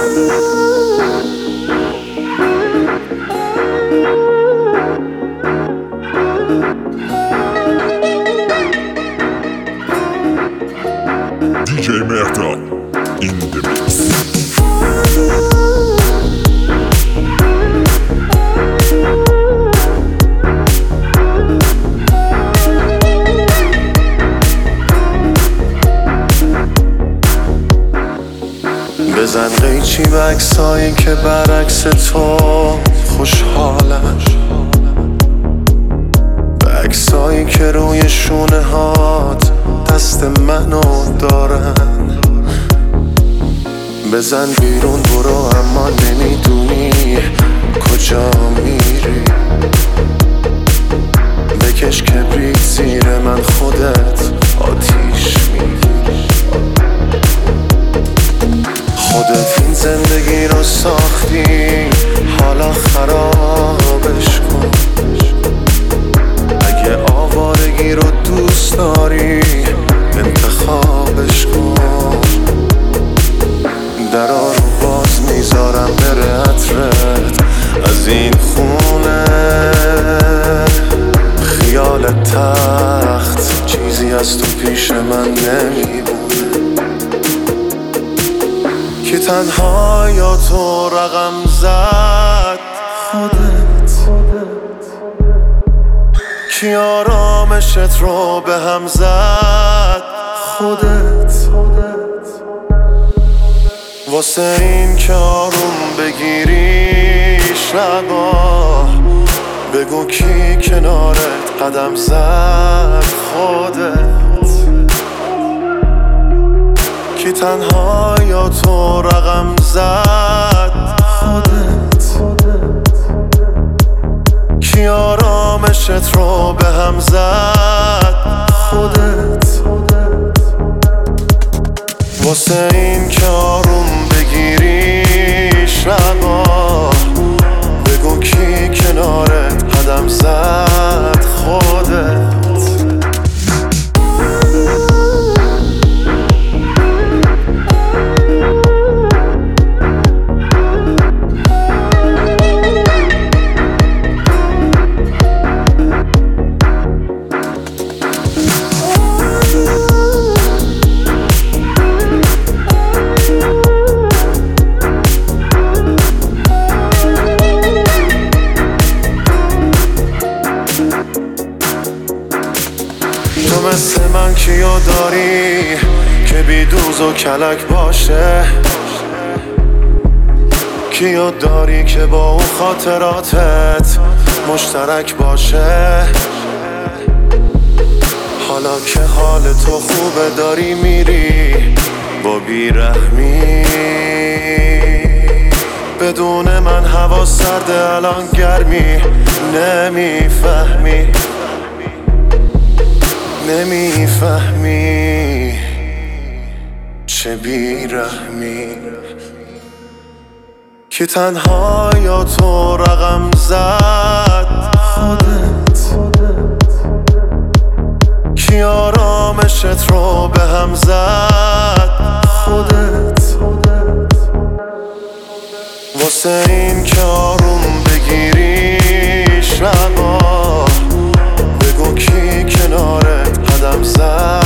DJ Mehta in the mix. بزن قیچی به عکسایی که برعکس تو خوشحالن، به عکسایی که روی شونه هات دست منو دارن. بزن بیرون برو اما نمیدونی کجا میری، بکش کبریت زیر من خودت آتیش میگیری. خودت این زندگی رو ساختی حالا خرابش کن. اگه آوارگی رو دوست داری انتخابش کن. درا رو باز میذارم بره عطرت از این خونه. خیال تخت چیزی از تو پیش من نمیمونه که تنها یا تو رقم زد خودت. کی آرامشت رو به هم زد خودت. واسه این که آروم بگیری شبا بگو کی کنارت قدم زد خودت. کی تنها یا تو رقم زد خودت. کی آرامشت رو به هم زد خودت. واسه این که آروم بگیری شبا بگو کی کنارت قدم زد خودت. تو مثل من کیو داری که بی دوز و کلک باشه؟ کیو داری که با اون خاطراتت مشترک باشه؟ حالا که حال تو خوبه داری میری با بیرحمی. بدون من هوا سرده الان گرمی نمیفهمی. نمیفهمی چه بیرحمی. که تنها یا تو رقم زد خودت. کی آرامشت رو به هم زد خودت. واسه این که آروم بگیری شبا بگو کی کنارت قدم زد